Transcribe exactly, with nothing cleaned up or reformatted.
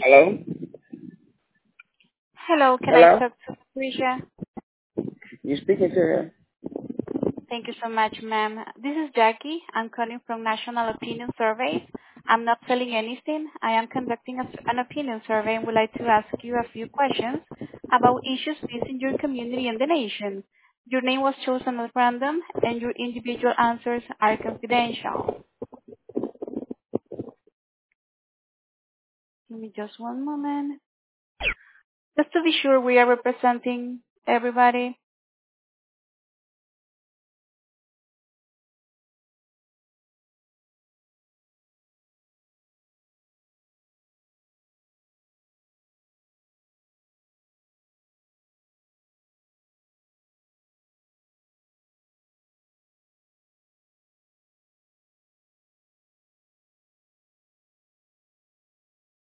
Hello? Hello, can I Hello? talk to Patricia? You speaking to her? Thank you so much, ma'am. This is Jackie. I'm calling from National Opinion Surveys. I'm not selling anything. I am conducting a, an opinion survey and would like to ask you a few questions about issues facing your community and the nation. Your name was chosen at random and your individual answers are confidential. Give me just one moment. Just to be sure we are representing everybody.